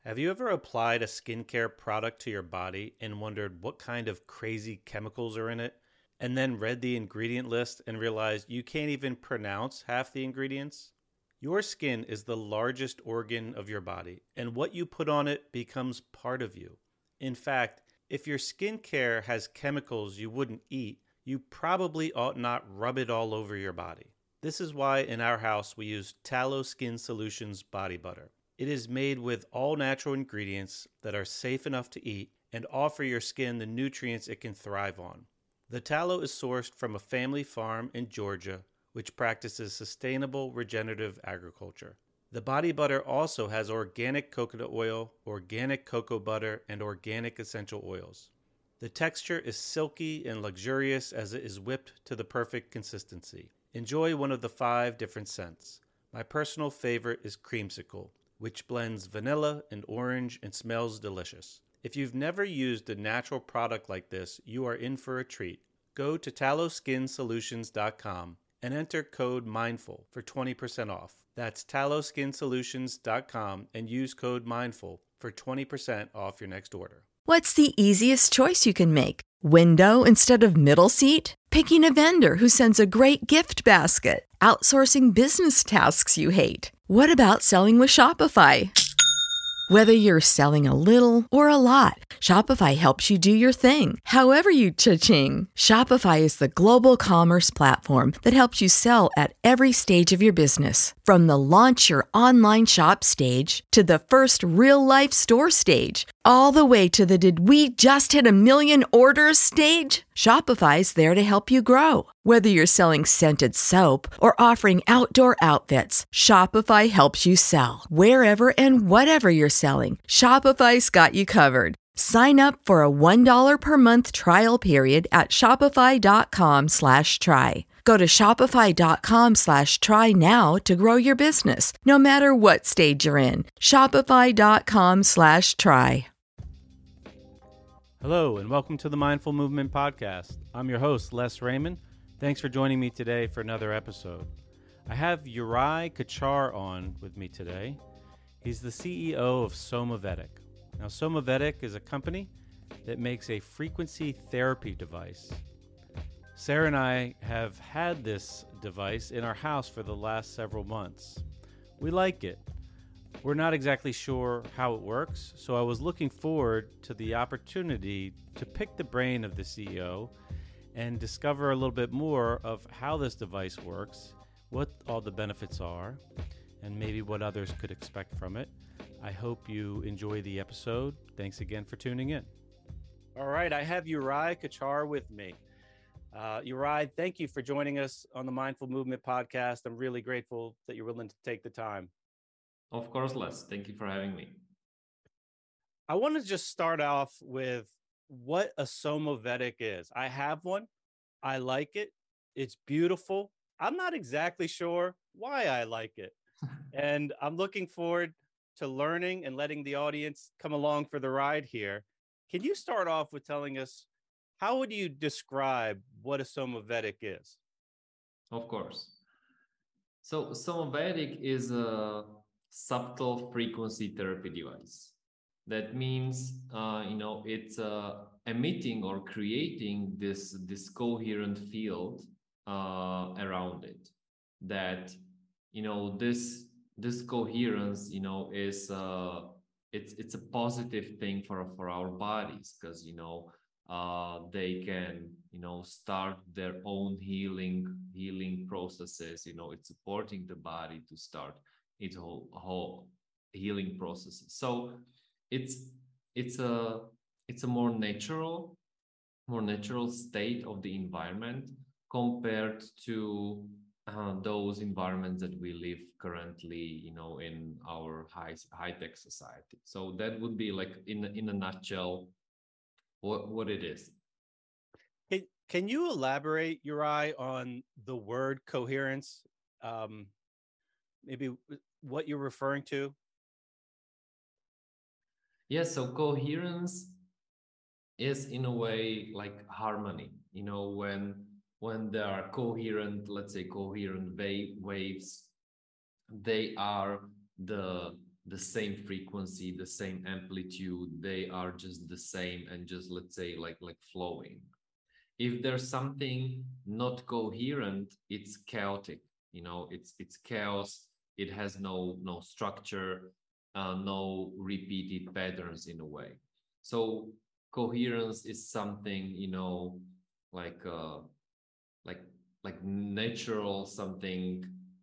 Have you ever applied a skincare product to your body and wondered what kind of crazy chemicals are in it, and then read the ingredient list and realized you can't even pronounce half the ingredients? Your skin is the largest organ of your body, and what you put on it becomes part of you. In fact, if your skincare has chemicals you wouldn't eat, you probably ought not rub it all over your body. This is why in our house we use Tallow Skin Solutions body butter. It is made with all natural ingredients that are safe enough to eat and offer your skin the nutrients it can thrive on. The tallow is sourced from a family farm in Georgia, which practices sustainable regenerative agriculture. The body butter also has organic coconut oil, organic cocoa butter, and organic essential oils. The texture is silky and luxurious as it is whipped to the perfect consistency. Enjoy one of the 5 different scents. My personal favorite is Creamsicle, which blends vanilla and orange and smells delicious. If you've never used a natural product like this, you are in for a treat. Go to tallowskinsolutions.com and enter code MINDFUL for 20% off. That's tallowskinsolutions.com and use code MINDFUL for 20% off your next order. What's the easiest choice you can make? Window instead of middle seat? Picking a vendor who sends a great gift basket? Outsourcing business tasks you hate? What about selling with Shopify? Whether you're selling a little or a lot, Shopify helps you do your thing, however you cha-ching. Shopify is the global commerce platform that helps you sell at every stage of your business. From the launch your online shop stage to the first real-life store stage, all the way to the did we just hit a million orders stage. Shopify's there to help you grow. Whether you're selling scented soap or offering outdoor outfits, Shopify helps you sell. Wherever and whatever you're selling, Shopify's got you covered. Sign up for a $1 per month trial period at shopify.com/try. Go to shopify.com/try now to grow your business, no matter what stage you're in. Shopify.com/try. Hello, and welcome to the Mindful Movement Podcast. I'm your host, Les Raymond. Thanks for joining me today for another episode. I have Uri Kachar on with me today. He's the CEO of Somavedic. Now, Somavedic is a company that makes a frequency therapy device. Sarah and I have had this device in our house for the last several months. We like it. We're not exactly sure how it works, so I was looking forward to the opportunity to pick the brain of the CEO and discover a little bit more of how this device works, what all the benefits are, and maybe what others could expect from it. I hope you enjoy the episode. Thanks again for tuning in. All right, I have Uri Kachar with me. Uri, thank you for joining us on the Mindful Movement Podcast. I'm really grateful that you're willing to take the time. Of course, Les. Thank you for having me. I want to just start off with what a Somavedic is. I have one. I like it. It's beautiful. I'm not exactly sure why I like it. And I'm looking forward to learning and letting the audience come along for the ride here. Can you start off with telling us, how would you describe what a Somavedic is? Of course. So Somavedic is a subtle frequency therapy device. That means, it's emitting or creating this coherent field around it. That, this coherence, is it's a positive thing for our bodies, because they can start their own healing processes. It's supporting the body to start its whole healing process. So it's a more natural state of the environment compared to those environments that we live currently, in our high-tech society. So that would be like in a nutshell what it is. Can you elaborate, Uri, on the word coherence? Maybe what you're referring to? Yes, so coherence is in a way like harmony. When there are coherent waves, they are the the same frequency, the same amplitude. They are just the same and just, let's say, like flowing. If there's something not coherent, it's chaotic. It's chaos. It has no structure, no repeated patterns in a way. So coherence is something, like like like natural, something,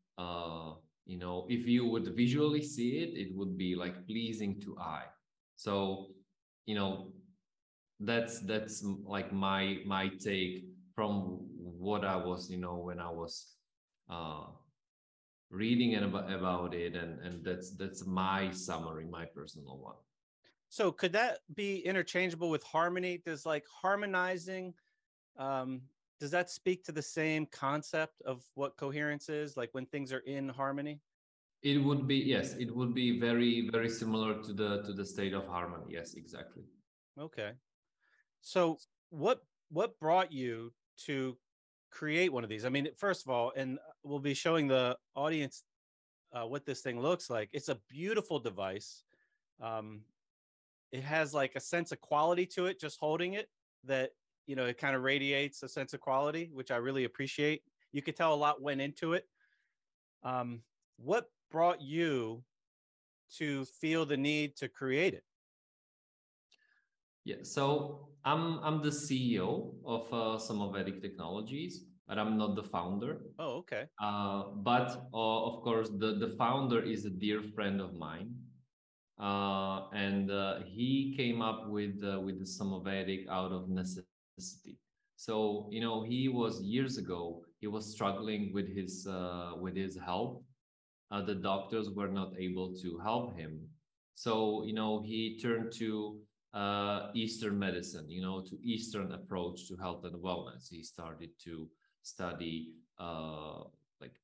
if you would visually see it, it would be like pleasing to eye. So, you know, that's like my take from what I was, when I was uh reading about it, and that's my summary, my personal one. So could that be interchangeable with harmony? Does like harmonizing, um, does that speak to the same concept of what coherence is, like when things are in harmony? It would be, yes, it would be very, very similar to the state of harmony. Yes, exactly. Okay. So what brought you to create one of these? I mean, first of all, and we'll be showing the audience what this thing looks like. It's a beautiful device. Um, it has like a sense of quality to it, just holding it, that, it kind of radiates a sense of quality, which I really appreciate. You could tell a lot went into it. What brought you to feel the need to create it? Yeah, so I'm the CEO of Samovedic Technologies, but I'm not the founder. Oh, okay. But of course, the founder is a dear friend of mine, and he came up with the Samovedic out of necessity. So he was, years ago, he was struggling with his health. The doctors were not able to help him, so he turned to Eastern medicine, to Eastern approach to health and wellness. He started to study like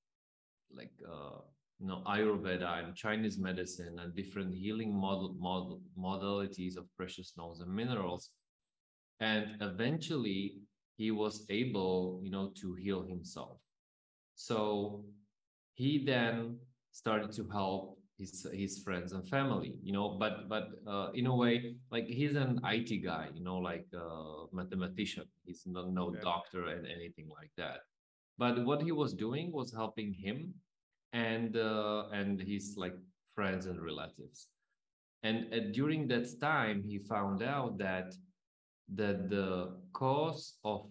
Ayurveda and Chinese medicine and different healing modalities of precious stones and minerals. And eventually he was able, to heal himself. So he then started to help his friends and family, but in a way, like, he's an IT guy, like a mathematician. He's not no Okay. doctor and anything like that. But what he was doing was helping him and his, like, friends and relatives. And during that time, he found out that the cause of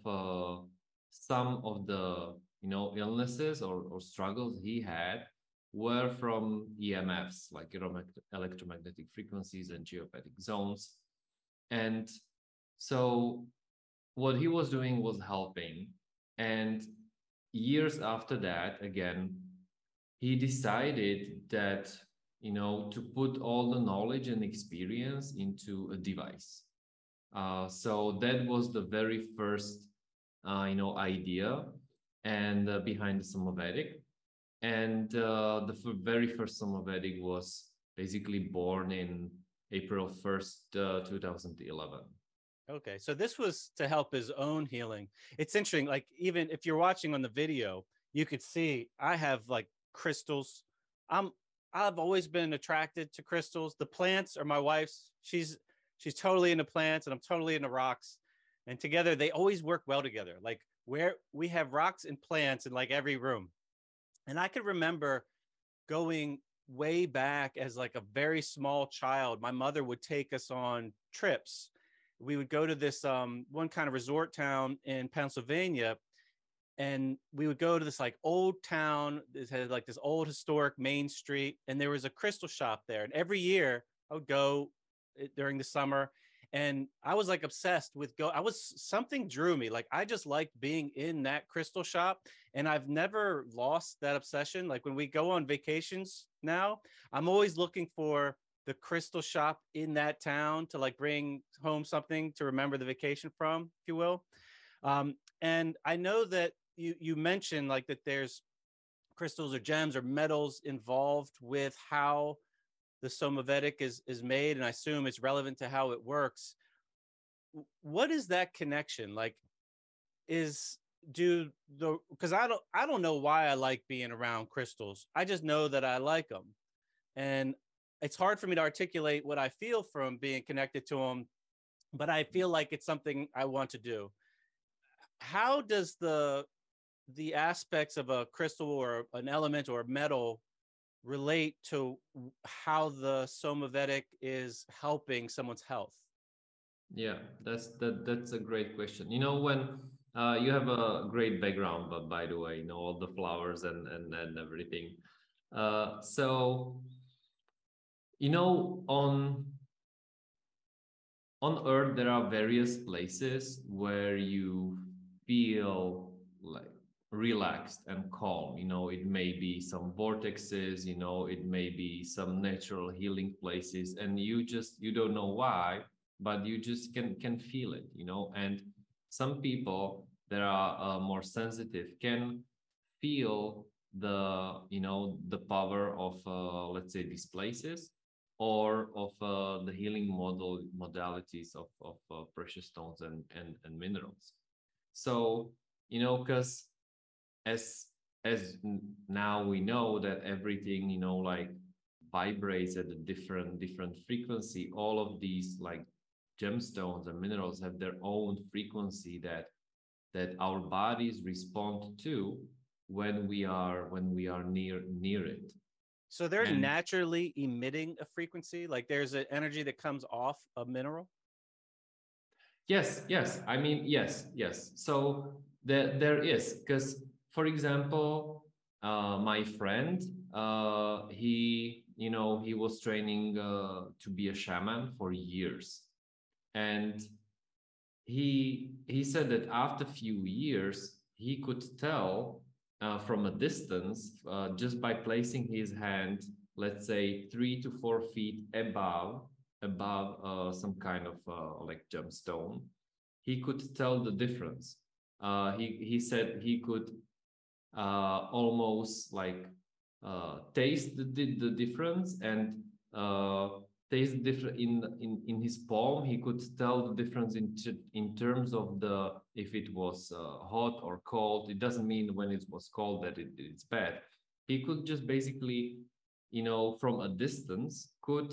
some of the illnesses or struggles he had were from EMFs, like electromagnetic frequencies and geopathic zones. And so what he was doing was helping. And years after that, again, he decided that, to put all the knowledge and experience into a device. So that was the very first, idea and behind the Samovedic. And the very first Samovedic was basically born in April 1st, 2011. Okay. So this was to help his own healing. It's interesting. Like, even if you're watching on the video, you could see I have like crystals. I'm I've always been attracted to crystals. The plants are my wife's. She's totally into plants and I'm totally into rocks. And together they always work well together. Like, where we have rocks and plants in like every room. And I could remember going way back as like a very small child. My mother would take us on trips. We would go to this one kind of resort town in Pennsylvania, and we would go to this like old town. It had like this old historic main street, and there was a crystal shop there. And every year I would go during the summer, and I was like obsessed with something drew me. Like, I just liked being in that crystal shop, and I've never lost that obsession. Like, when we go on vacations now, I'm always looking for the crystal shop in that town to like bring home something to remember the vacation from, if you will. And I know that you mentioned like that there's crystals or gems or metals involved with how the Somavedic is made, and I assume it's relevant to how it works. What is that connection? Like, because I don't know why I like being around crystals. I just know that I like them. And it's hard for me to articulate what I feel from being connected to them, but I feel like it's something I want to do. How does the aspects of a crystal or an element or metal relate to how the Somavedic is helping someone's health? Yeah, that's a great question. When you have a great background, but by the way, all the flowers and everything. So on Earth there are various places where you feel like relaxed and calm. It may be some vortexes, it may be some natural healing places, and you don't know why, but you just can feel it. And some people that are more sensitive can feel the power of let's say these places, or of the healing modalities of precious stones and minerals. So because as now we know that everything like vibrates at a different frequency. All of these like gemstones and minerals have their own frequency that our bodies respond to when we are near it. So they're naturally emitting a frequency, like there's an energy that comes off a mineral? Yes. I mean, yes. So there is, because for example, my friend, he was training to be a shaman for years, and he said that after a few years he could tell from a distance, just by placing his hand, let's say 3 to 4 feet above some kind of like gemstone, he could tell the difference. He said he could almost like taste the difference, and taste different in his palm. He could tell the difference in terms of if it was hot or cold. It doesn't mean when it was cold that it's bad. He could just basically from a distance could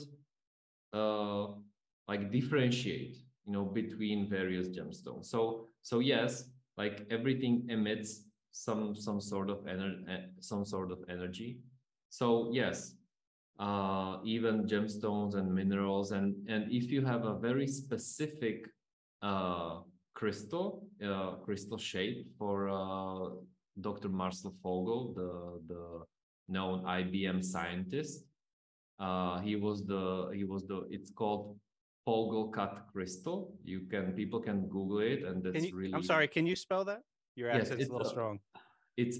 like differentiate between various gemstones. So yes, like everything emits some sort of energy. So yes, even gemstones and minerals, and if you have a very specific crystal shape. For Dr. Marcel Vogel, the known IBM scientist, it's called Vogel cut crystal. People can Google it, and that's really. I'm sorry, can you spell that? Your accent's a little strong. It's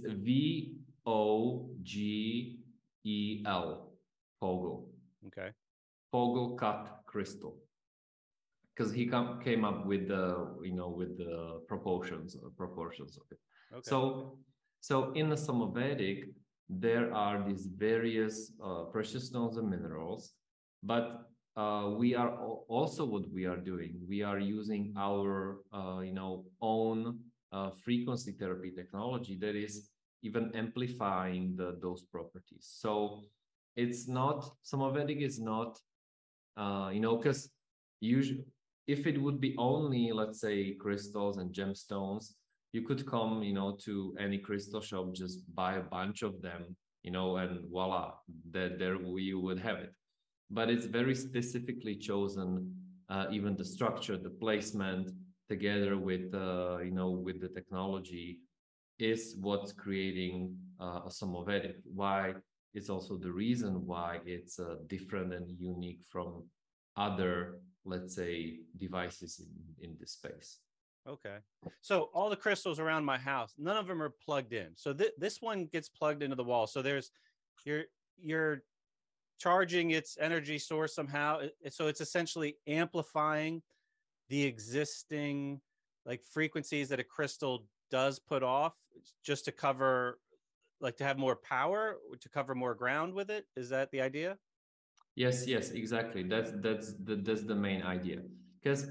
VOGEL, Vogel. Okay. Vogel cut crystal, because he came up with the proportions of it. Okay. So in the Somavedic, there are these various precious stones and minerals, but we are also, what we are doing, we are using our own frequency therapy technology that is even amplifying those properties. So it's not, Somavedic is not because usually if it would be only, let's say, crystals and gemstones, you could come to any crystal shop, just buy a bunch of them, and voila, there we would have it. But it's very specifically chosen, even the structure, the placement, together with with the technology, is what's creating a Somavedic. Why it's also the reason why it's different and unique from other, let's say, devices in this space. Okay. So all the crystals around my house, none of them are plugged in. So this one gets plugged into the wall. So there's you're charging its energy source somehow. So it's essentially amplifying the existing like frequencies that a crystal does put off, just to cover, like to have more power, to cover more ground with it. Is that the idea? Yes, exactly. That's the main idea. Because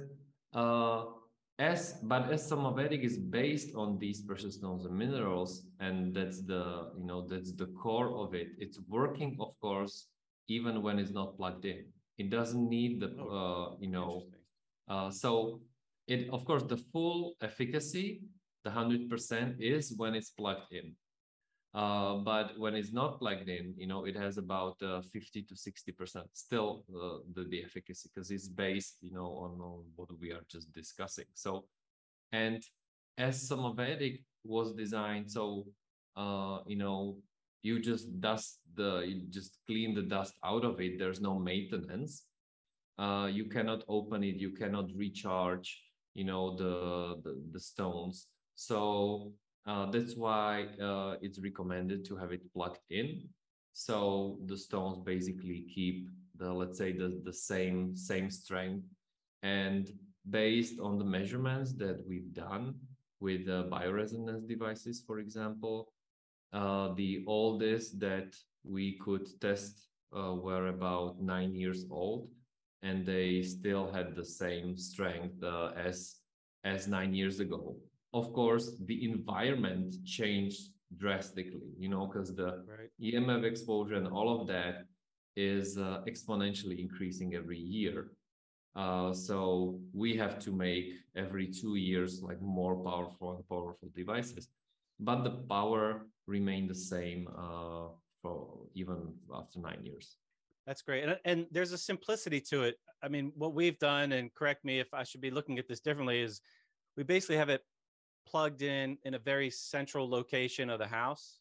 as Somavedic is based on these precious stones and minerals, and that's the core of it. It's working, of course, even when it's not plugged in. It doesn't need the Interesting. so it, of course, the full efficacy, the 100% is when it's plugged in. But when it's not plugged in, it has about 50 to 60% still the efficacy, because it's based, on what we are just discussing. So, and as Somavedic was designed, so you just clean the dust out of it. There's no maintenance. You cannot open it. You cannot recharge, the stones. So that's why it's recommended to have it plugged in. So the stones basically keep let's say the same strength. And based on the measurements that we've done with bioresonance devices, for example, the oldest that we could test were about 9 years old, and they still had the same strength as 9 years ago. Of course, the environment changed drastically, because the EMF exposure and all of that is exponentially increasing every year. So we have to make every 2 years like more powerful devices, but the power remained the same for even after 9 years. That's great. And there's a simplicity to it. I mean, what we've done, and correct me if I should be looking at this differently, is we basically have it plugged in a very central location of the house.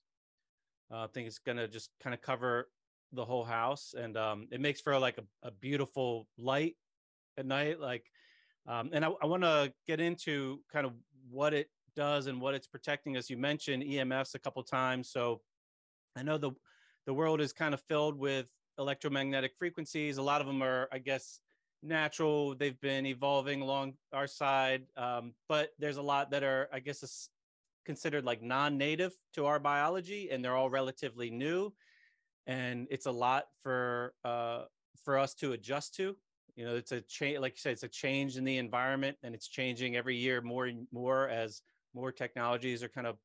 I think it's going to just kind of cover the whole house. And it makes for like a beautiful light at night. Like, and I want to get into kind of what it does and what it's protecting. As you mentioned EMFs a couple of times. So I know the world is kind of filled with electromagnetic frequencies. A lot of them are, I guess, natural. They've been evolving along our side. But there's a lot that are, I guess, considered like non-native to our biology, and they're all relatively new. And it's a lot for us to adjust to. It's a change, like you said, it's a change in the environment, and it's changing every year more and more as more technologies are kind of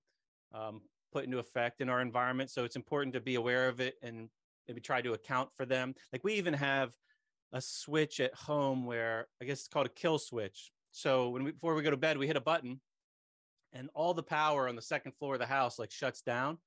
put into effect in our environment. So it's important to be aware of it and maybe try to account for them. Like we even have a switch at home where I guess it's called a kill switch. So before we go to bed, we hit a button and all the power on the second floor of the house like shuts down.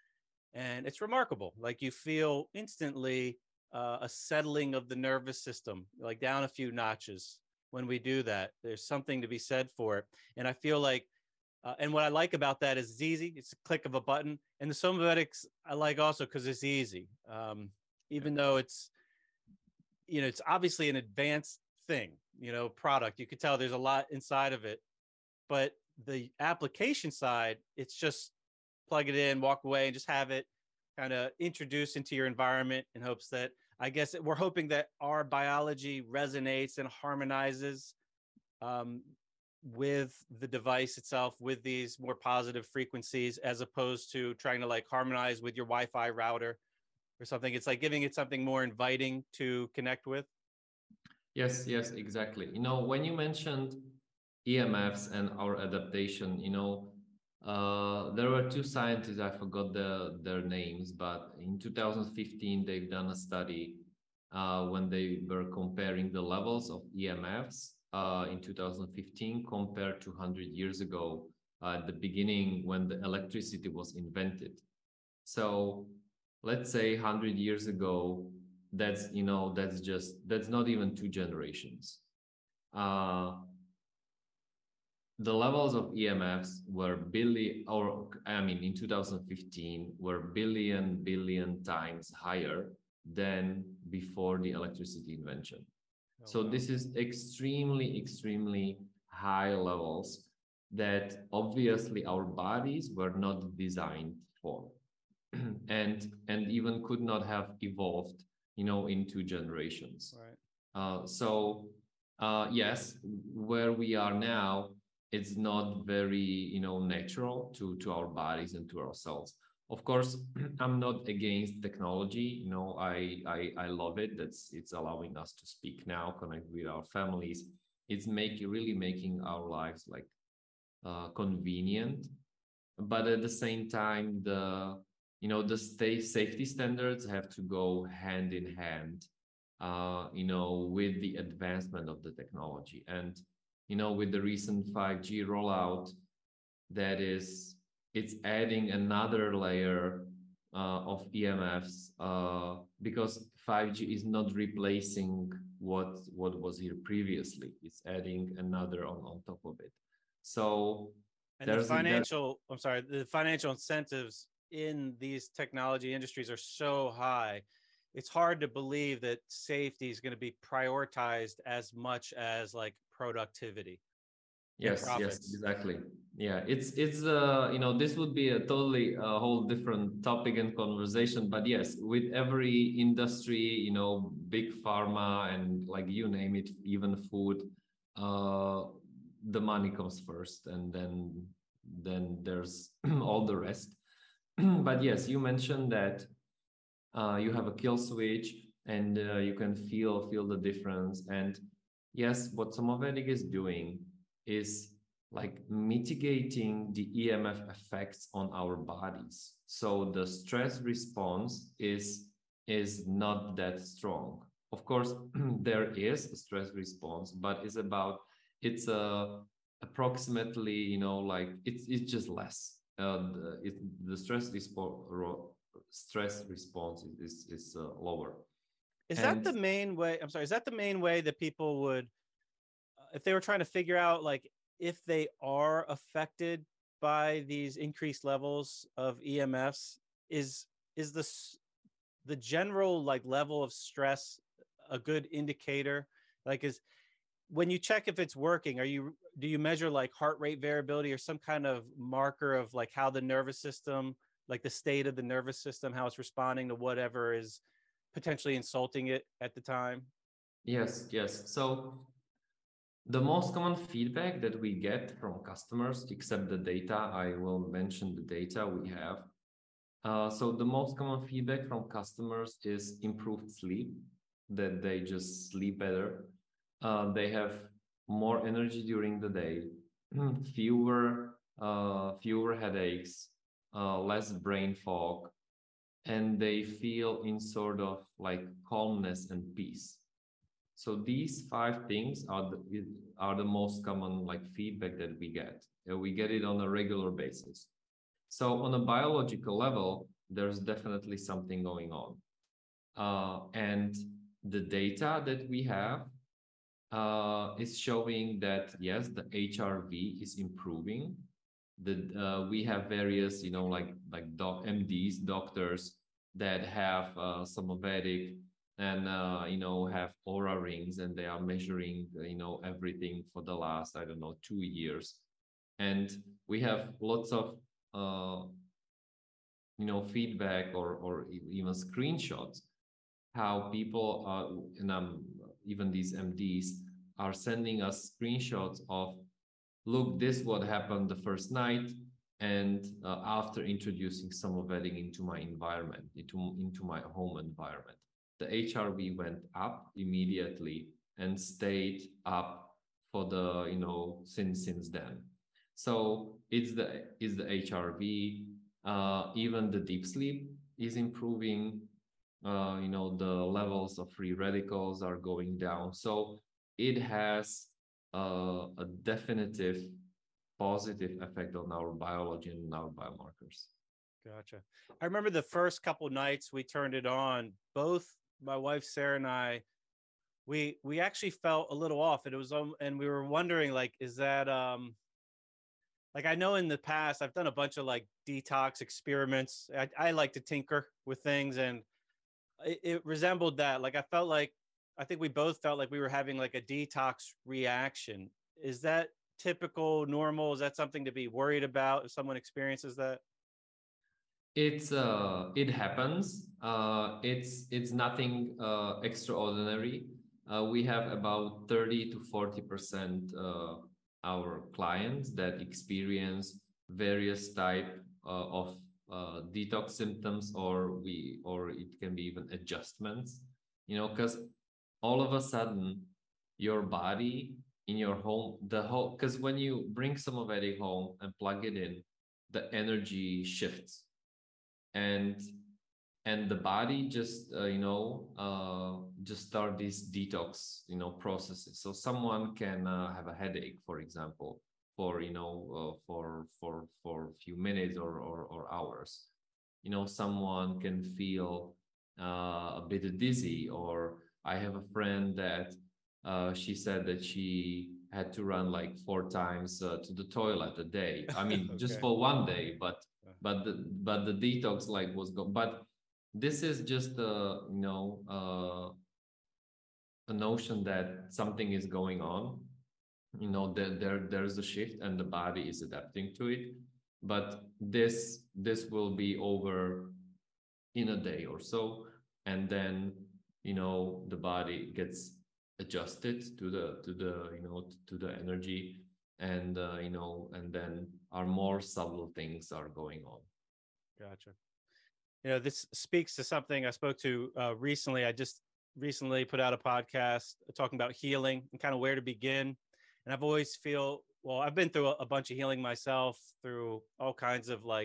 And it's remarkable. Like you feel instantly a settling of the nervous system, like down a few notches when we do that. There's something to be said for it. And I feel like, and what I like about that is it's easy. It's a click of a button. And the Somavedics I like also because it's easy. Even though it's obviously an advanced thing, product. You could tell there's a lot inside of it. But the application side, it's just plug it in, walk away, and just have it kind of introduced into your environment in hopes that, I guess we're hoping that our biology resonates and harmonizes with the device itself, with these more positive frequencies, as opposed to trying to like harmonize with your Wi-Fi router or something. It's like giving it something more inviting to connect with. Yes, exactly. When you mentioned EMFs and our adaptation, there were two scientists, I forgot their names, but in 2015, they've done a study when they were comparing the levels of EMFs in 2015 compared to 100 years ago, at the beginning when the electricity was invented. So let's say 100 years ago, that's not even 2 generations. The levels of EMFs were in 2015 were billion times higher than before the electricity invention. Oh, so wow. This is extremely high levels that obviously our bodies were not designed for, and even could not have evolved, in 2 generations. Right. Yes, where we are now, it's not very, natural to our bodies and to ourselves. Of course, I'm not against technology. I love it. It's allowing us to speak now, connect with our families. It's really making our lives like convenient. But at the same time, the safety standards have to go hand in hand, with the advancement of the technology. And, with the recent 5G rollout, it's adding another layer of EMFs, because 5G is not replacing what was here previously. It's adding another on top of it. So And the financial incentives in these technology industries are so high. It's hard to believe that safety is going to be prioritized as much as like productivity and Yes, profits. exactly. Yeah, it's this would be a totally whole different topic and conversation, but yes, with every industry, big pharma and like you name it, even food, uh the money comes first, and then there's all the rest. But yes, you mentioned that you have a kill switch, and you can feel the difference. And yes, what Somavedic is doing is like mitigating the EMF effects on our bodies. So the stress response is not that strong. Of course, there is a stress response, but it's approximately, like it's just less. The stress response is lower. Is that And the main way? I'm sorry. Is that the main way that people would, if they were trying to figure out like if they are affected by these increased levels of EMFs, is the general like level of stress a good indicator? Like, is when you check if it's working, do you measure like heart rate variability or some kind of marker of like how the nervous system, like the state of the nervous system, how it's responding to whatever is potentially insulting it at the time? yes, so the most common feedback that we get from customers, except the data, I will mention the data we have. So the most common feedback from customers is improved sleep, that they just sleep better. They have more energy during the day, fewer headaches, less brain fog, and they feel in sort of like calmness and peace. So these 5 things are the most common like feedback that we get. We get it on a regular basis. So on a biological level, there's definitely something going on. And the data that we have is showing that, yes, the HRV is improving. We have various, MDs, doctors that have Somavedic and, have Aura rings, and they are measuring, everything for the last, I don't know, 2 years. And we have lots of feedback or even screenshots, how people even these MDs are sending us screenshots of, look, this what happened the first night, and after introducing Somavedic into my environment, into my home environment, the HRV went up immediately and stayed up for the since then. So it's the HRV. Even the deep sleep is improving. The levels of free radicals are going down. So it has a definitive positive effect on our biology and our biomarkers. Gotcha. I remember the first couple nights we turned it on, both my wife Sarah and I, we actually felt a little off. And we were wondering, like, is that like, I know in the past I've done a bunch of like detox experiments. I like to tinker with things, and it resembled that. Like, I think we both felt like we were having like a detox reaction. Is that typical, normal? Is that something to be worried about if someone experiences that? It happens. It's nothing extraordinary. We have about 30 to 40% our clients that experience various type of detox symptoms, or it can be even adjustments. Because all of a sudden your body in your home, because when you bring Somavedic home and plug it in, the energy shifts. and the body just just start these detox processes. So someone can have a headache, for example, for for a few minutes or hours. Someone can feel a bit dizzy, or I have a friend that she said that she had to run like 4 times to the toilet a day. I mean, just Okay. for one day, but the detox like was gone. But this is just a notion that something is going on. There's a shift and the body is adapting to it. But this will be over in a day or so, and then the body gets adjusted to the energy, and and then our more subtle things are going on. Gotcha. This speaks to something I spoke to recently. I just recently put out a podcast talking about healing and kind of where to begin. And I've always I've been through a bunch of healing myself, through all kinds of like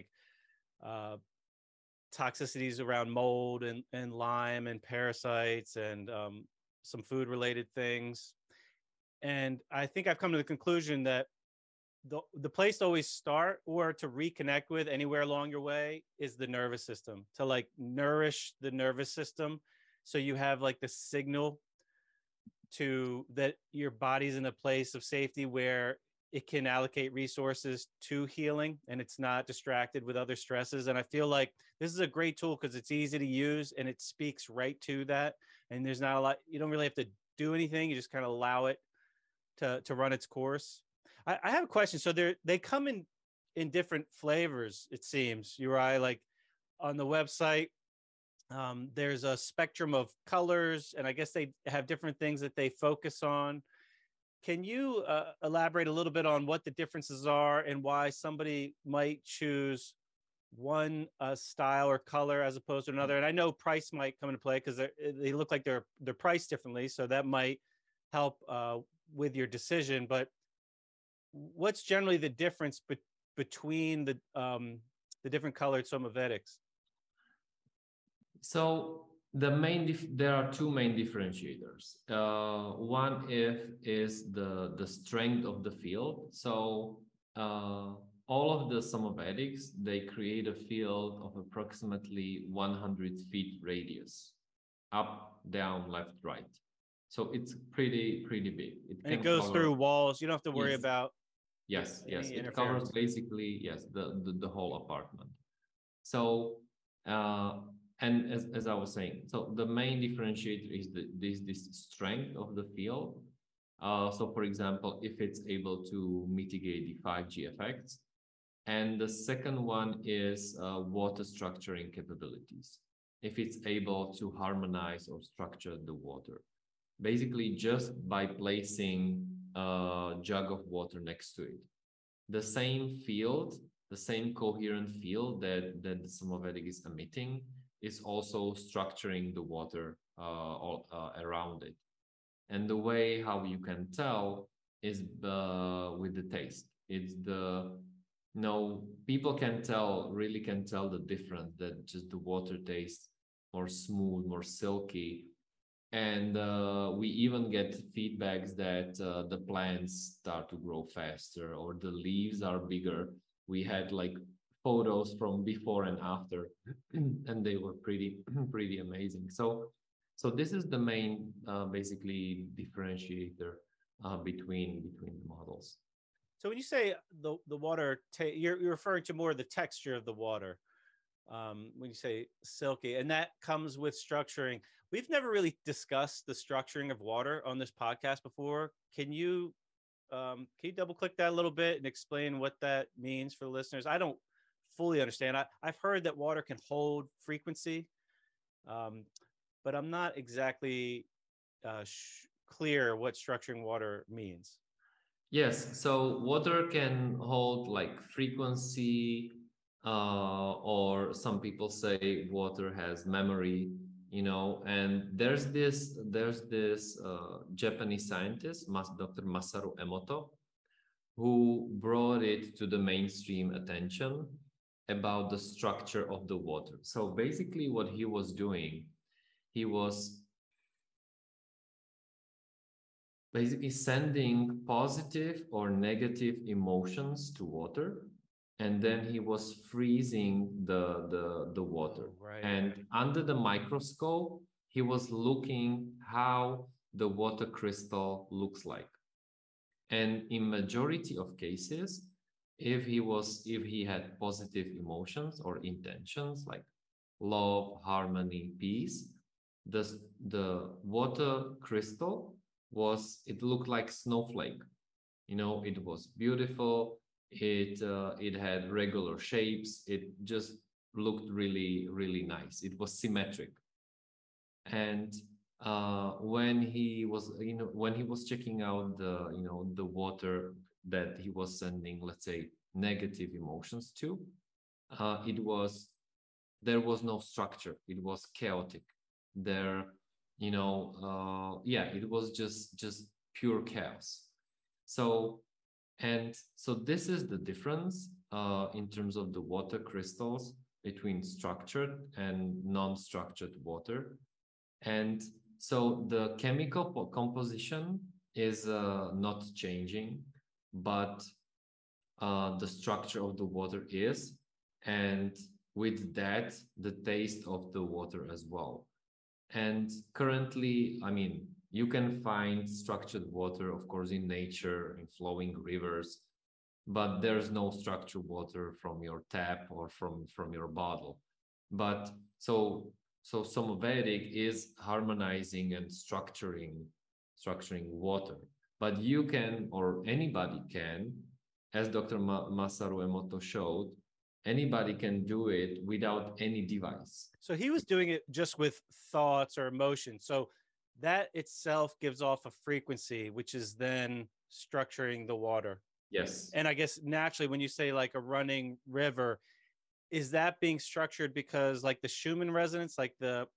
toxicities around mold and Lyme and parasites and some food related things. And I think I've come to the conclusion that the place to always start or to reconnect with anywhere along your way is the nervous system, to like nourish the nervous system. So you have like the signal to that your body's in a place of safety where it can allocate resources to healing and it's not distracted with other stresses. And I feel like this is a great tool because it's easy to use and it speaks right to that. And there's not a lot, you don't really have to do anything. You just kind of allow it to run its course. I have a question. So they come in different flavors, it seems. Uri, like on the website, there's a spectrum of colors, and I guess they have different things that they focus on. Can you elaborate a little bit on what the differences are and why somebody might choose one style or color as opposed to another? And I know price might come into play because they look like they're priced differently, so that might help with your decision. But what's generally the difference between the different colored Somavedics? So there are two main differentiators. One is the strength of the field. So all of the Somavedics, they create a field of approximately 100 feet radius, up, down, left, right. So it's pretty big. It goes through walls. You don't have to worry about yes. It covers basically the whole apartment. So and as I was saying, so the main differentiator is this strength of the field. So for example, if it's able to mitigate the 5G effects, and the second one is water structuring capabilities. If it's able to harmonize or structure the water, basically just by placing a jug of water next to it, the same field, the same coherent field that the Somavedic is emitting is also structuring the water all around it. And the way how you can tell is with the taste. It's people really can tell the difference, that just the water tastes more smooth, more silky. And we even get feedbacks that the plants start to grow faster or the leaves are bigger. We had like photos from before and after, and they were pretty amazing. So this is the main basically differentiator between the models. So when you say the water, you're referring to more the texture of the water. When you say silky, and that comes with structuring. We've never really discussed the structuring of water on this podcast before. Can you double click that a little bit and explain what that means for the listeners? I don't fully understand. I've heard that water can hold frequency, but I'm not exactly clear what structuring water means. Yes, so water can hold like frequency, or some people say water has memory, and there's this Japanese scientist, Dr. Masaru Emoto, who brought it to the mainstream attention. about the structure of the water. So basically what he was doing, he was basically sending positive or negative emotions to water, and then he was freezing the water. Right. And under the microscope, he was looking how the water crystal looks like. And in majority of cases, if he had positive emotions or intentions like love, harmony, peace, the water crystal it looked like snowflake. It was beautiful. It had regular shapes. It just looked really, really nice. It was symmetric. And when he was checking out the water that he was sending, let's say, negative emotions to, there was no structure. It was chaotic. It was just pure chaos. So this is the difference in terms of the water crystals between structured and non-structured water. And so the chemical composition is not changing, but the structure of the water is, and with that, the taste of the water as well. And currently, I mean, you can find structured water, of course, in nature, in flowing rivers, but there's no structured water from your tap or from your bottle. But so Somavedic is harmonizing and structuring water. But you can, or anybody can, as Dr. Masaru Emoto showed, anybody can do it without any device. So he was doing it just with thoughts or emotions. So that itself gives off a frequency, which is then structuring the water. Yes. And I guess naturally, when you say like a running river, is that being structured because like the Schumann resonance, like the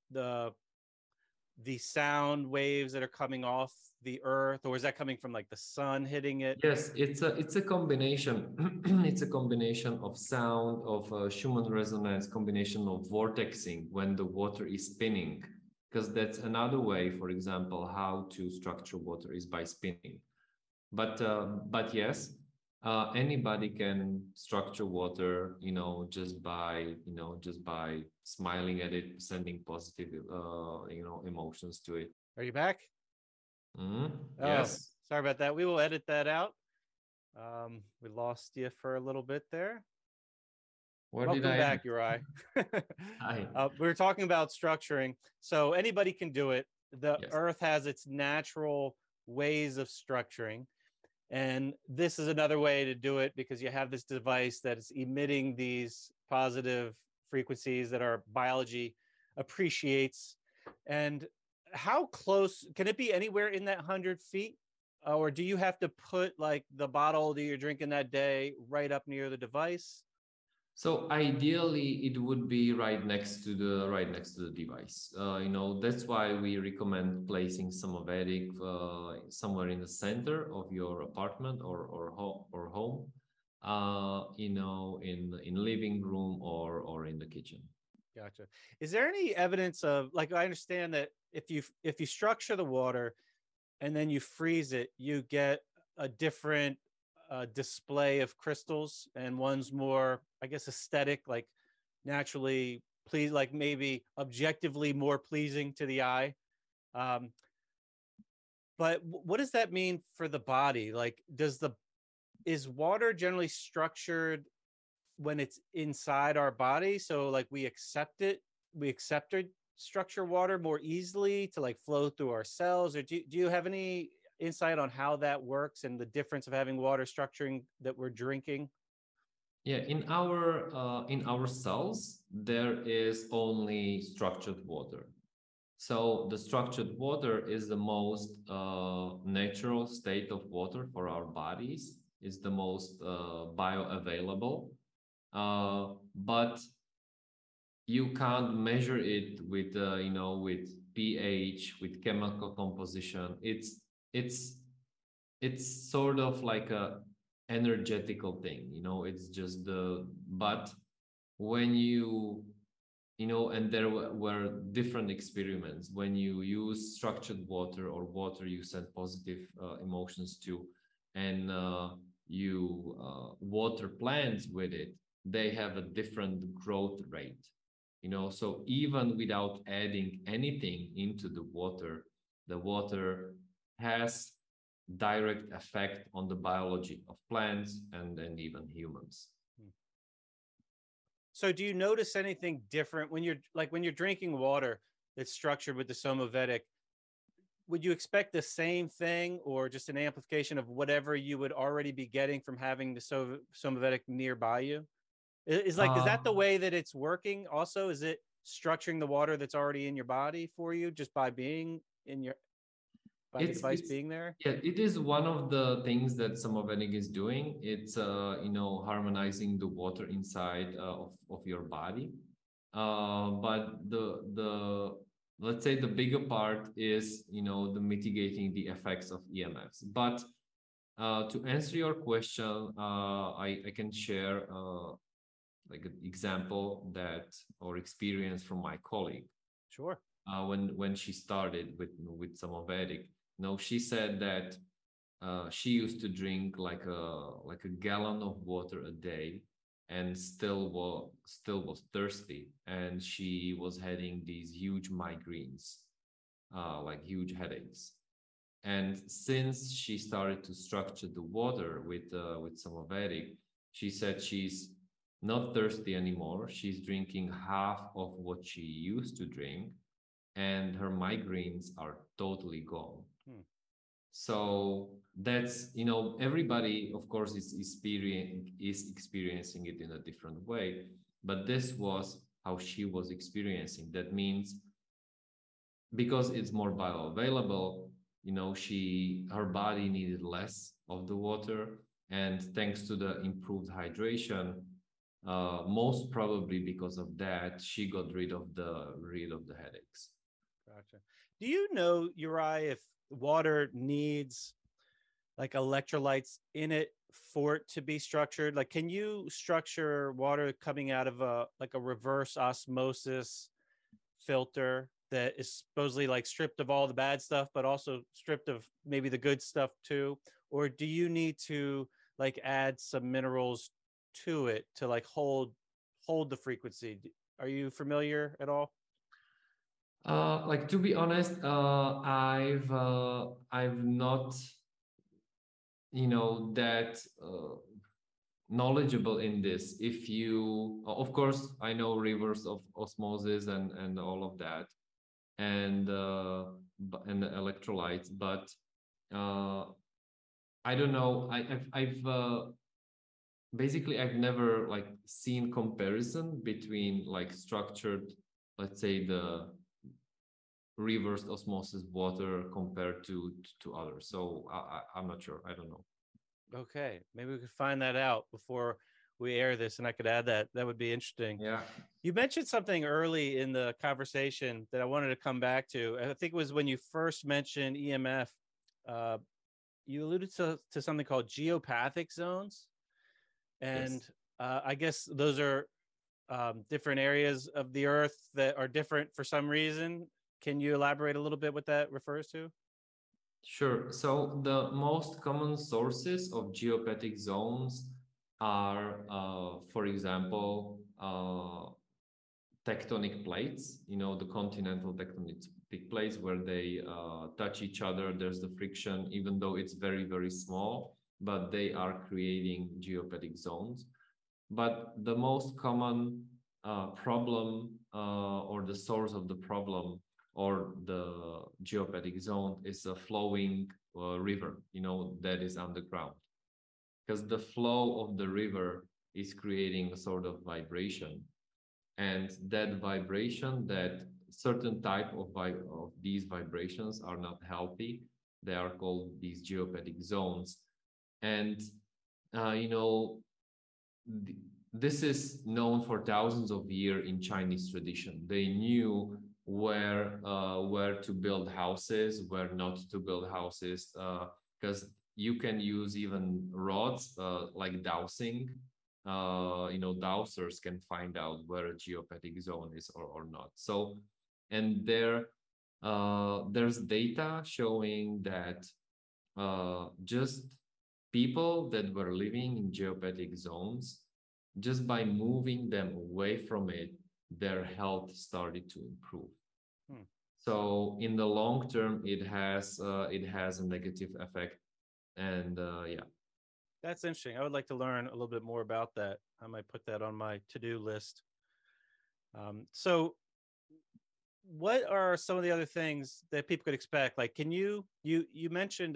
sound waves that are coming off the earth, or is that coming from like the sun hitting it? Yes, it's a combination. It's a combination of sound, of Schumann resonance, combination of vortexing when the water is spinning, because that's another way, for example, how to structure water is by spinning. But yes, anybody can structure water, just by smiling at it, sending positive, emotions to it. Are you back? Mm-hmm. Oh, yes. Sorry about that. We will edit that out. We lost you for a little bit there. Welcome back, Uri. Hi. We were talking about structuring. So anybody can do it. The Yes. earth has its natural ways of structuring. And this is another way to do it because you have this device that is emitting these positive frequencies that our biology appreciates. And how close can it be anywhere in that 100 feet? Or do you have to put like the bottle that you're drinking that day right up near the device? So ideally, it would be right next to the device. That's why we recommend placing Somavedic somewhere in the center of your apartment or home. In living room or in the kitchen. Gotcha. Is there any evidence of, like, I understand that if you structure the water and then you freeze it, you get a different display of crystals, and one's more, I guess, aesthetic, like naturally please, like maybe objectively more pleasing to the eye. But what does that mean for the body? Like, is water generally structured when it's inside our body? So like we accept it structure water more easily to like flow through our cells, or do you have any insight on how that works and the difference of having water structuring that we're drinking? Yeah, in our cells there is only structured water. So the structured water is the most natural state of water for our bodies. Is the most bioavailable, but you can't measure it with with pH, with chemical composition. It's sort of like a energetical thing. It's just but when and there were different experiments. When you use structured water or water you send positive emotions to, and you water plants with it, they have a different growth rate. So even without adding anything into the water has direct effect on the biology of plants and even humans. So do you notice anything different when you're drinking water that's structured with the Somavedic? Would you expect the same thing, or just an amplification of whatever you would already be getting from having the Somavedic nearby you? Is that the way that it's working also? Is it structuring the water that's already in your body for you just by being by the device being there? Yeah, it is one of the things that Somavedic is doing. It's harmonizing the water inside of your body. But the let's say the bigger part is the mitigating the effects of EMFs. But to answer your question, I can share like an example or experience from my colleague. Sure. When she started with Somavedic, she said that she used to drink like a gallon of water a day, and still was thirsty, and she was having these huge migraines, like huge headaches. And since she started to structure the water with Somavedic, she said she's not thirsty anymore. She's drinking half of what she used to drink, and her migraines are totally gone. So that's, everybody, of course, is experiencing it in a different way, but this was how she was experiencing. That means because it's more bioavailable, her body needed less of the water, and thanks to the improved hydration, most probably because of that, she got rid of the headaches. Gotcha. Do you know, Uri, if water needs like electrolytes in it for it to be structured? Like, can you structure water coming out of a reverse osmosis filter that is supposedly like stripped of all the bad stuff, but also stripped of maybe the good stuff too? Or do you need to like add some minerals to it to like hold the frequency? Are you familiar at all? Like, to be honest, I've not, that knowledgeable in this. If you, of course, I know reverse of osmosis and all of that, and the electrolytes, but I don't know. I've basically I've never like seen comparison between like structured, let's say, the reversed osmosis water compared to others. So I'm not sure. I don't know. Okay, maybe we could find that out before we air this, and I could add that. That would be interesting. Yeah. You mentioned something early in the conversation that I wanted to come back to. I think it was when you first mentioned EMF. You alluded to something called geopathic zones, and Yes. I guess those are different areas of the Earth that are different for some reason. Can you elaborate a little bit what that refers to? Sure. So the most common sources of geopathic zones are, for example, tectonic plates, the continental tectonic plates where they touch each other. There's the friction, even though it's very, very small, but they are creating geopathic zones. But the most common problem or the source of the problem or the geopathic zone is a flowing river, that is underground. Because the flow of the river is creating a sort of vibration. And that vibration, that certain type of these vibrations are not healthy. They are called these geopathic zones. And, this is known for thousands of years in Chinese tradition. They knew where to build houses, where not to build houses, because you can use even rods like dowsing dowsers can find out where a geopathic zone is or not. So, and there's data showing that just people that were living in geopathic zones, just by moving them away from it, their health started to improve. Hmm. So in the long term, it has a negative effect, and yeah. That's interesting. I would like to learn a little bit more about that. I might put that on my to-do list. So what are some of the other things that people could expect? Like, can you mentioned,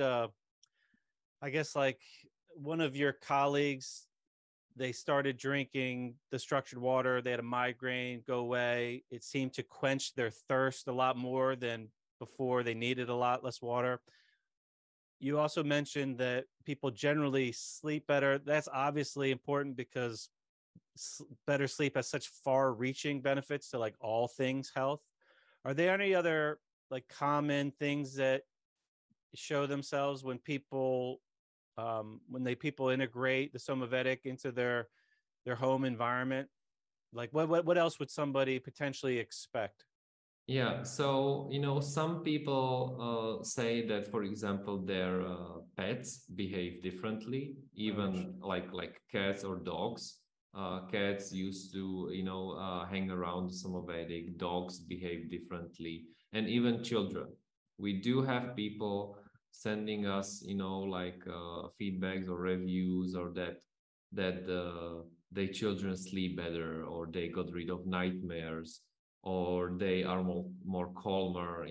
I guess, like one of your colleagues, they started drinking the structured water. They had a migraine go away. It seemed to quench their thirst a lot more than before. They needed a lot less water. You also mentioned that people generally sleep better. That's obviously important because better sleep has such far-reaching benefits to like all things health. Are there any other like common things that show themselves when people people integrate the Somavedic into their home environment? Like what else would somebody potentially expect? Yeah, so some people say that, for example, their pets behave differently, even like cats or dogs. Cats used to, hang around Somavedic. Dogs behave differently, and even children. We do have people sending us, feedbacks or reviews, or that their children sleep better, or they got rid of nightmares, or they are more calmer,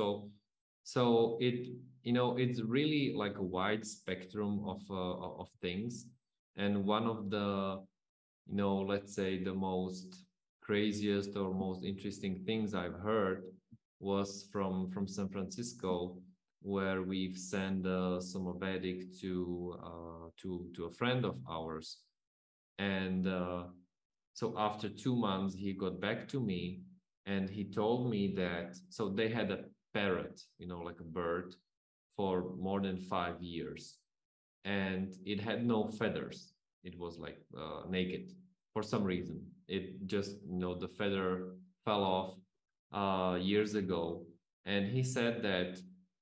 so it's really like a wide spectrum of things. And one of the, let's say, the most craziest or most interesting things I've heard was from San Francisco, where we've sent Somavedic to a friend of ours. And so after 2 months, he got back to me, and he told me that, so they had a parrot, like a bird, for more than 5 years, and it had no feathers. It was like naked for some reason. It just, the feather fell off years ago. And he said that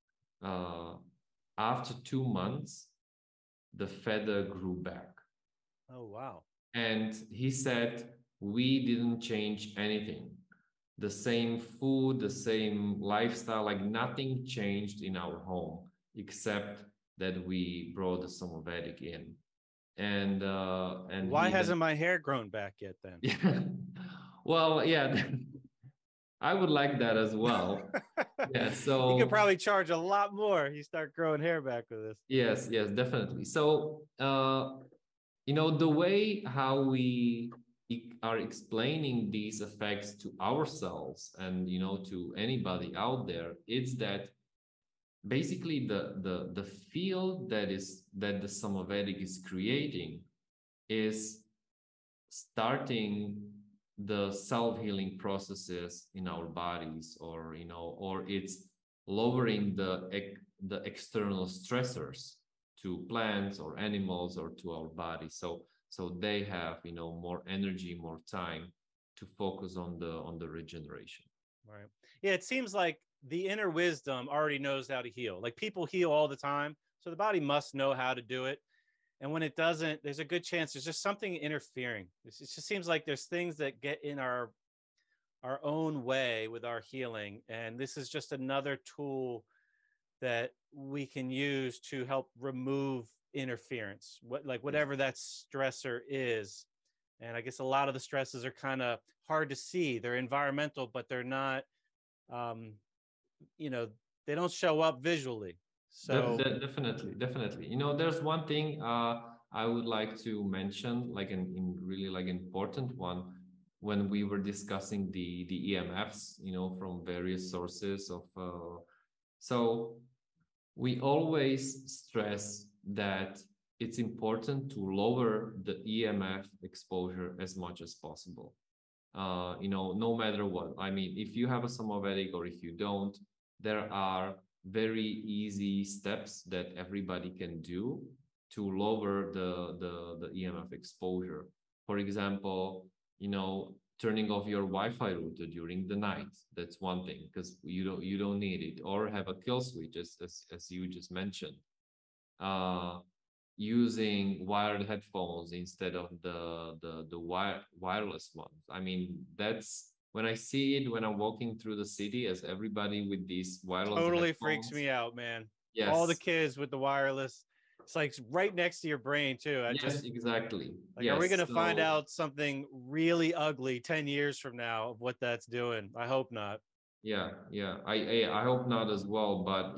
after 2 months, the feather grew back. Oh, wow. And he said, we didn't change anything. The same food, the same lifestyle, like nothing changed in our home, except that we brought the Somavedic in. And Why hasn't my hair grown back yet then? Yeah. Well, yeah, I would like that as well. Yeah, so you could probably charge a lot more. You start growing hair back with this. Yes, definitely. So the way how we are explaining these effects to ourselves and to anybody out there, it's that basically the field that the Somavedic is creating is starting the self-healing processes in our bodies, or it's lowering the external stressors to plants or animals or to our body, so they have more energy, more time to focus on the regeneration. Right. Yeah, it seems like the inner wisdom already knows how to heal. Like people heal all the time, so the body must know how to do it. And when it doesn't, there's a good chance there's just something interfering. It just seems like there's things that get in our own way with our healing, and this is just another tool that we can use to help remove interference, whatever that stressor is. And I guess a lot of the stresses are kind of hard to see. They're environmental, but they're not, they don't show up visually. So definitely. There's one thing I would like to mention, like in really like important one, when we were discussing the EMFs, from various sources of. So we always stress that it's important to lower the EMF exposure as much as possible. No matter what. I mean, if you have a Somavedic or if you don't, there are very easy steps that everybody can do to lower the EMF exposure. For example, turning off your Wi-Fi router during the night. That's one thing, because you don't need it. Or have a kill switch, as you just mentioned. Using wired headphones instead of the wireless ones. I mean, that's when I see it when I'm walking through the city, as everybody with these wireless Totally freaks headphones. me out, man. Yes. All the kids with the wireless. It's like right next to your brain too. Yes, exactly. Like, yes. Are we going to find out something really ugly 10 years from now of what that's doing? I hope not. Yeah. I hope not as well, but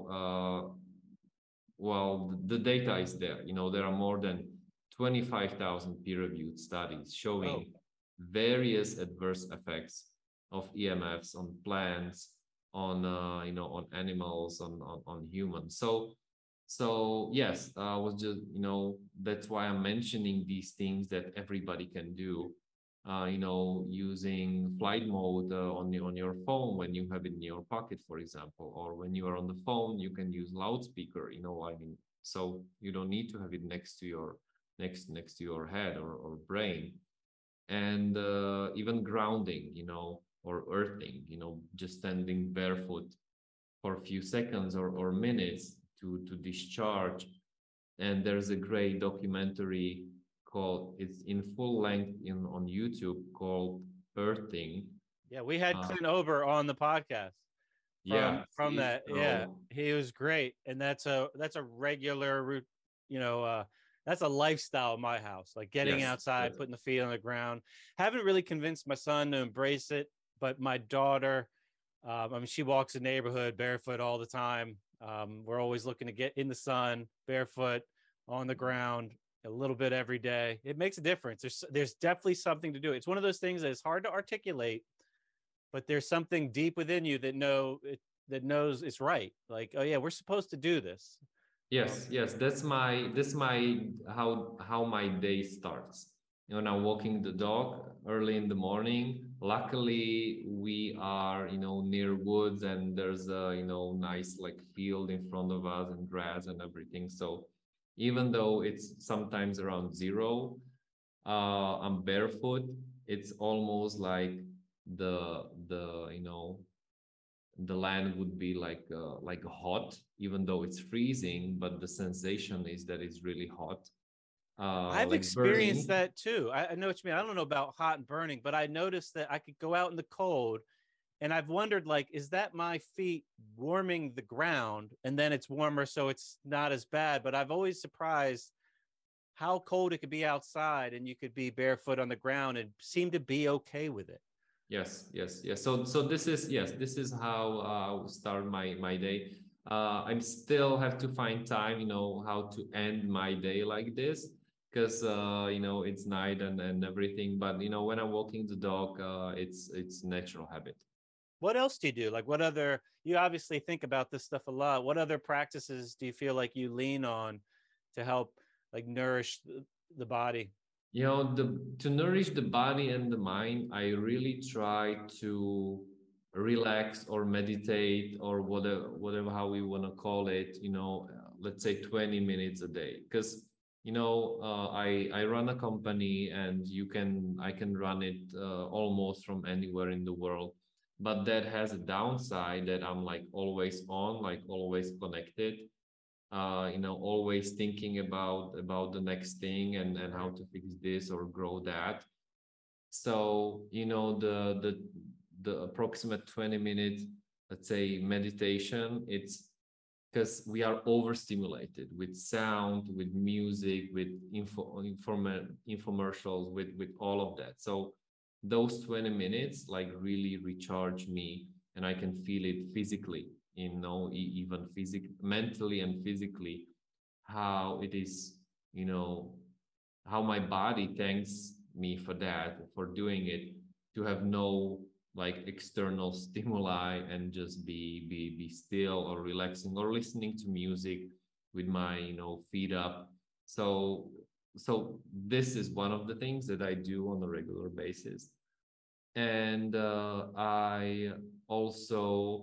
well, the data is there. There are more than 25,000 peer-reviewed studies showing various adverse effects of EMFs on plants, on on animals, on humans. So yes, I was just that's why I'm mentioning these things that everybody can do. Using flight mode on your phone when you have it in your pocket, for example, or when you are on the phone, you can use loudspeaker. I mean, so you don't need to have it next to your head or brain, and even grounding, or earthing, just standing barefoot for a few seconds or minutes to discharge. And there's a great documentary called, it's in full length on YouTube, called Earthing. Yeah, we had Clint Ober on the podcast from that. So, yeah, he was great, and that's a regular route. That's a lifestyle in my house, like getting outside, putting the feet on the ground. Haven't really convinced my son to embrace it, but my daughter, I mean, she walks the neighborhood barefoot all the time. We're always looking to get in the sun, barefoot, on the ground, a little bit every day. It makes a difference. There's definitely something to do. It's one of those things that is hard to articulate, but there's something deep within you that knows it's right. Like, oh yeah, we're supposed to do this. Yes. That's my how my day starts. Now walking the dog early in the morning. Luckily, we are near woods, and there's a nice like field in front of us and grass and everything. So even though it's sometimes around zero, I'm barefoot. It's almost like the the land would be like hot, even though it's freezing, but the sensation is that it's really hot. I've like experienced burning. that too. I know what you mean. I don't know about hot and burning, but I noticed that I could go out in the cold, and I've wondered, like, is that my feet warming the ground, and then it's warmer, so it's not as bad? But I've always surprised how cold it could be outside, and you could be barefoot on the ground and seem to be okay with it. Yes. So this is how I start my day. I still have to find time, how to end my day like this, because it's night and everything. But when I'm walking the dog, it's natural habit. What else do you do? Like, what other? You obviously think about this stuff a lot. What other practices do you feel like you lean on to help, like, nourish the body? To nourish the body and the mind, I really try to relax or meditate, or whatever how we want to call it, let's say 20 minutes a day. Because I run a company, and I can run it almost from anywhere in the world, but that has a downside that I'm like always on, like always connected, always thinking about the next thing, and how to fix this or grow that. So the approximate 20 minutes, let's say, meditation, it's because we are overstimulated with sound, with music, with infomercials, with all of that. So those 20 minutes like really recharge me, and I can feel it physically, even mentally and physically, how it is, how my body thanks me for that, for doing it, to have no like external stimuli, and just be still, or relaxing, or listening to music with my feet up. So this is one of the things that I do on a regular basis. And I also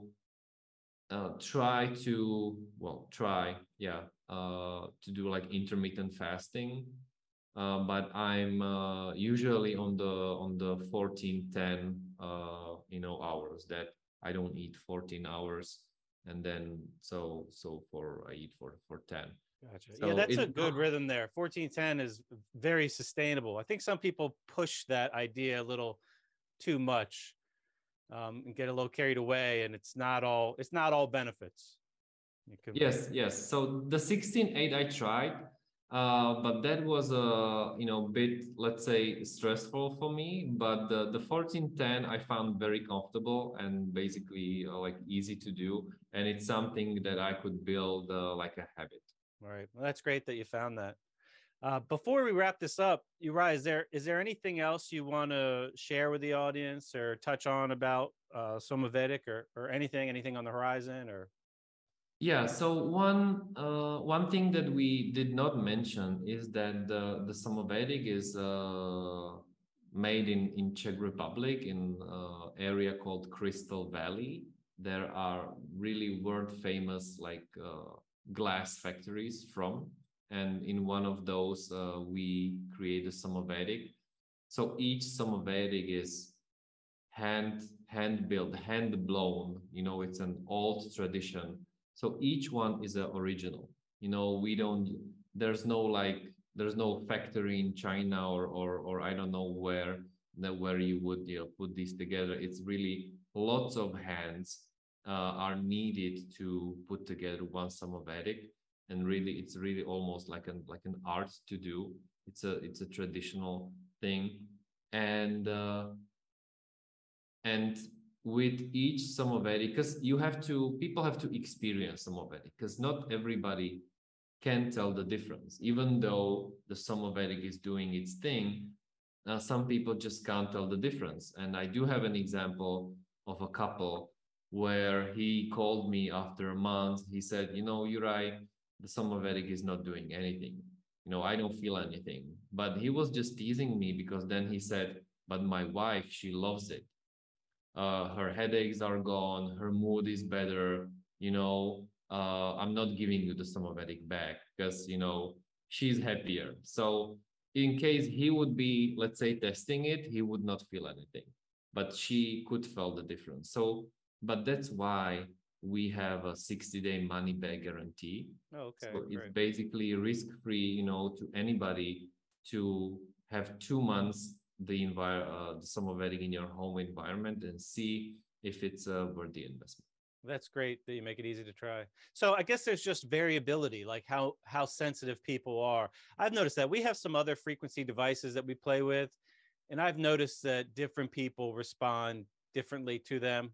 try to do like intermittent fasting, but I'm usually on the 14-10 hours, that I don't eat 14 hours, and then I eat for 10. Gotcha. Yeah, So that's a it's good rhythm there. 14-10 is very sustainable. I think some people push that idea a little too much, and get a little carried away, and it's not all benefits. Yes. So the 16-8 I tried, but that was a bit, let's say, stressful for me. But the 14-10 I found very comfortable and basically like easy to do, and it's something that I could build like a habit. All right. Well, that's great that you found that. Before we wrap this up, Uri, is there anything else you want to share with the audience or touch on about Somavedic, or anything on the horizon? Or Yeah, so one thing that we did not mention is that the Samovedic is made in Czech Republic, in area called Crystal Valley. There are really world famous like glass factories from, and in one of those we create a Samovedic. So each Samovedic is hand built, hand blown. It's an old tradition, so each one is an original. We don't, there's no like, there's no factory in China or I don't know where you would put these together. It's really lots of hands are needed to put together one Samovedic, and really it's really almost like an art to do. It's a traditional thing, and and with each Samovedi, because people have to experience Samovedi, because not everybody can tell the difference. Even though the Samovedic is doing its thing, some people just can't tell the difference. And I do have an example of a couple where he called me after a month. He said, Uri, the Samovedic is not doing anything. I don't feel anything. But he was just teasing me, because then he said, but my wife, she loves it. Her headaches are gone, her mood is better. I'm not giving you the Samovedic back, because she's happier. So in case he would be, let's say, testing it, he would not feel anything, but she could feel the difference. So but that's why we have a 60-day money back guarantee. Oh, okay, so it's great. basically risk-free, to anybody, to have 2 months the Samovedic in your home environment and see if it's a worthy investment. That's great that you make it easy to try. So I guess there's just variability, like how sensitive people are. I've noticed that we have some other frequency devices that we play with, and I've noticed that different people respond differently to them.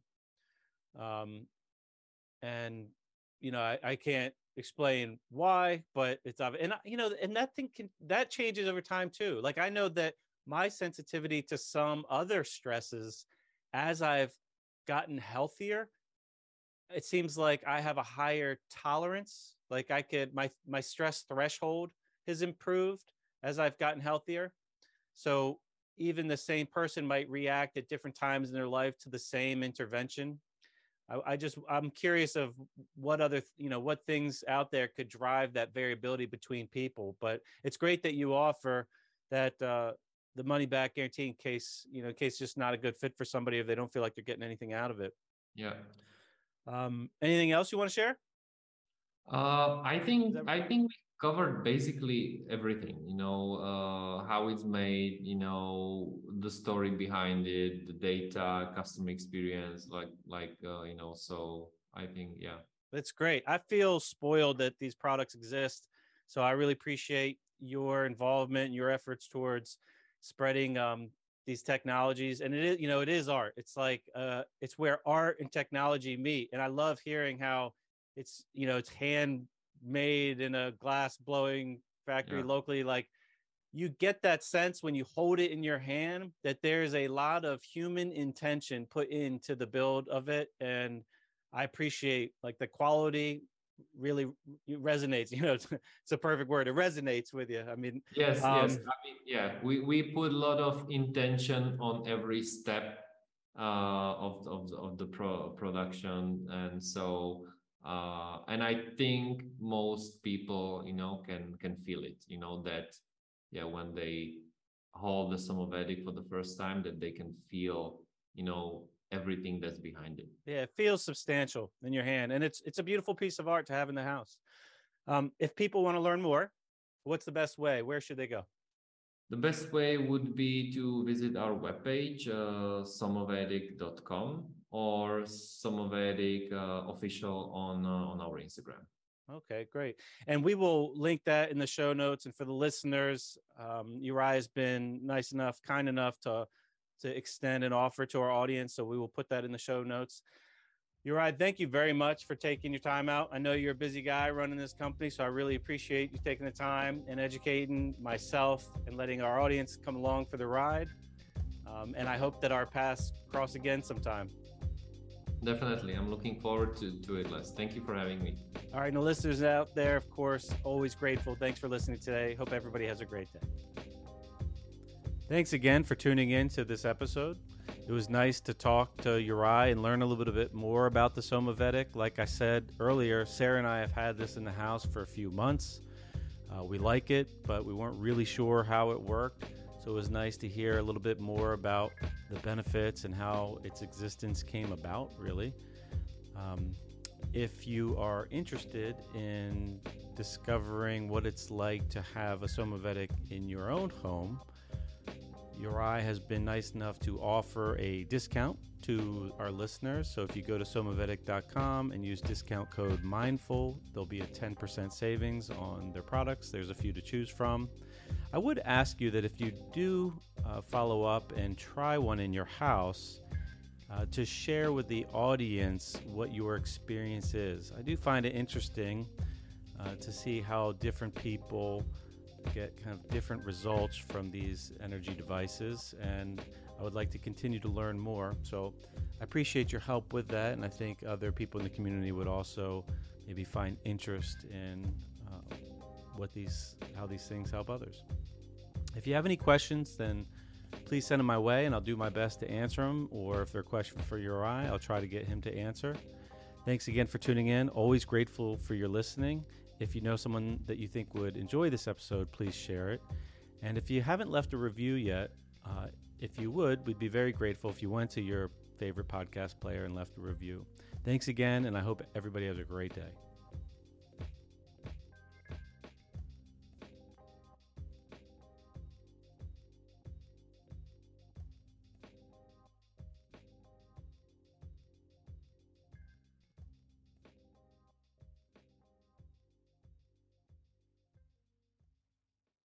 And I can't explain why, but it's obvious. And that thing that changes over time too. Like I know that my sensitivity to some other stresses, as I've gotten healthier, it seems like I have a higher tolerance. Like my stress threshold has improved as I've gotten healthier. So even the same person might react at different times in their life to the same intervention. I'm curious of what other, what things out there could drive that variability between people. But it's great that you offer that, the money back guarantee in case it's just not a good fit for somebody if they don't feel like they're getting anything out of it. Yeah. Anything else you want to share? I think we covered basically everything. How it's made, the story behind it, the data, customer experience, So I think, yeah. That's great. I feel spoiled that these products exist. So I really appreciate your involvement and your efforts towards spreading these technologies. And it is art. It's like it's where art and technology meet. And I love hearing how it's handmade in a glass blowing factory locally. Like you get that sense when you hold it in your hand that there's a lot of human intention put into the build of it. And I appreciate like the quality really resonates. It's a perfect word. It resonates with you. I mean, Yes. I mean, yeah, we put a lot of intention on every step of the production, and so and I think most people, can feel it. That yeah, when they hold the Somavedic for the first time, that they can feel, everything that's behind it. Yeah, it feels substantial in your hand, and it's a beautiful piece of art to have in the house. If people want to learn more, what's the best way? Where should they go? The best way would be to visit our webpage, somavedic.com, or Somavedic official on our Instagram. Okay, great. And we will link that in the show notes. And for the listeners, Uri has been nice enough, kind enough to extend an offer to our audience. So we will put that in the show notes. Uri, thank you very much for taking your time out. I know you're a busy guy running this company, so I really appreciate you taking the time and educating myself and letting our audience come along for the ride. And I hope that our paths cross again sometime. Definitely. I'm looking forward to it, Les. Thank you for having me. All right. And the listeners out there, of course, always grateful. Thanks for listening today. Hope everybody has a great day. Thanks again for tuning in to this episode. It was nice to talk to Uri and learn a little bit more about the Somavedic. Like I said earlier, Sarah and I have had this in the house for a few months. We like it, but we weren't really sure how it worked. So it was nice to hear a little bit more about the benefits and how its existence came about, really. If you are interested in discovering what it's like to have a Somavedic in your own home, Uri has been nice enough to offer a discount to our listeners. So if you go to somavedic.com and use discount code MINDFUL, there'll be a 10% savings on their products. There's a few to choose from. I would ask you that if you do follow up and try one in your house, to share with the audience what your experience is. I do find it interesting to see how different people get kind of different results from these energy devices, and I would like to continue to learn more. So I appreciate your help with that, and I think other people in the community would also maybe find interest in how these things help others. If you have any questions, then please send them my way, and I'll do my best to answer them. Or if they're a question for Uri, I'll try to get him to answer. Thanks again for tuning in. Always grateful for your listening. If you know someone that you think would enjoy this episode, please share it. And if you haven't left a review yet, if you would, we'd be very grateful if you went to your favorite podcast player and left a review. Thanks again, and I hope everybody has a great day.